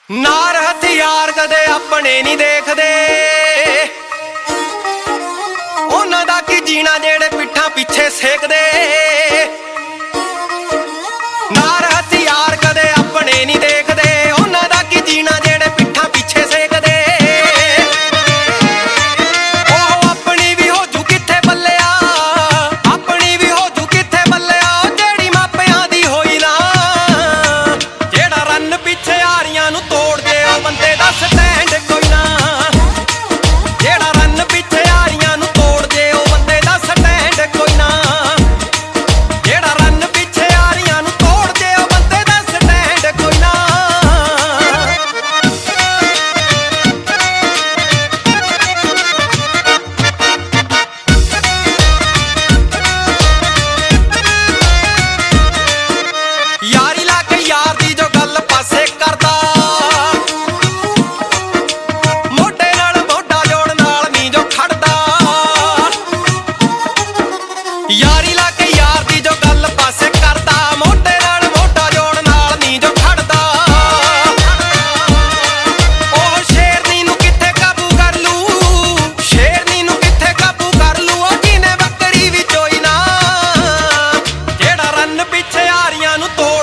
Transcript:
ਨਾਰ ਹਥਿਆਰ ਕਦੇ ਆਪਣੇ ਨਹੀਂ ਦੇਖਦੇ, ਉਹਨਾਂ ਦਾ ਕੀ ਜੀਣਾ ਜਿਹੜੇ ਪਿੱਠਾਂ ਪਿੱਛੇ ਸੇਕਦੇ। ਨਾਰ ਹਥਿਆਰ ਕਦੇ ਆਪਣੇ ਨਹੀਂ ਦੇਖਦੇ, ਉਹਨਾਂ ਦਾ ਕੀ ਜੀਣਾ ਜਿਹੜੇ ਪਿੱਠਾਂ ਪਿੱਛੇ ਸੇਕਦੇ। ਉਹ ਆਪਣੀ ਵੀ ਹੋ ਜੂ ਕਿੱਥੇ ਬੱਲਿਆ, ਆਪਣੀ ਵੀ ਹੋ ਜੂ ਕਿੱਥੇ ਬੱਲਿਆ, ਉਹ ਜਿਹੜੀ ਮਾਪਿਆਂ ਦੀ ਹੋਈ ਨਾ। ਜਿਹੜਾ ਰੰਨ ਪਿੱਛੇ ਆਰੀਆਂ ਨੂੰ ਤੋੜ ਦੇ ਉਹ ਬੰਦੇ ਦਾ ਸਟੈਂਡ ਕੋਈ ਨਾ। ਜਿਹੜਾ ਰੰਨ ਪਿੱਛੇ ਆਰੀਆਂ ਨੂੰ ਤੋੜ ਦੇ ਉਹ ਬੰਦੇ ਦਾ ਸਟੈਂਡ ਕੋਈ ਨਾ। ਜਿਹੜਾ ਰੰਨ ਪਿੱਛੇ ਆਰੀਆਂ ਨੂੰ ਤੋੜ ਦੇ ਉਹ ਬੰਦੇ ਦਾ ਸਟੈਂਡ ਕੋਈ ਨਾ। ਯਾਰੀ ਲਾ ਕੇ ਯਾਰ ਦੀ ਜੋ ਗੱਲ ਪਾਸੇ ਕਰਦਾ, ਮੋਢੇ ਨਾਲ ਮੋਢਾ ਜੋੜਨ ਨਾਲ ਨਹੀਂ ਜੋ ਖੜਦਾ। ਯਾਰੀ ਲਾ ਕੇ ਯਾਰ ਦੀ ਜੋ ਗੱਲ ਪਾਸੇ ਕਰਦਾ, ਮੋਢੇ ਨਾਲ ਮੋਢਾ ਜੋੜਨ ਨਾਲ ਨਹੀਂ ਜੋ ਖੜਦਾ। ਉਹ ਸ਼ੇਰਨੀ ਨੂੰ ਕਿੱਥੇ ਕਾਬੂ ਕਰ ਲੂ, ਸ਼ੇਰਨੀ ਨੂੰ ਕਿੱਥੇ ਕਾਬੂ ਕਰ ਲੂ, ਉਹ ਜਿਹਨੇ ਬੱਕਰੀ ਵੀ ਚੋਈ ਨਾ। ਜਿਹੜਾ ਰੰਨ ਪਿੱਛੇ ਆਰੀਆਂ ਨੂੰ ਤੋੜ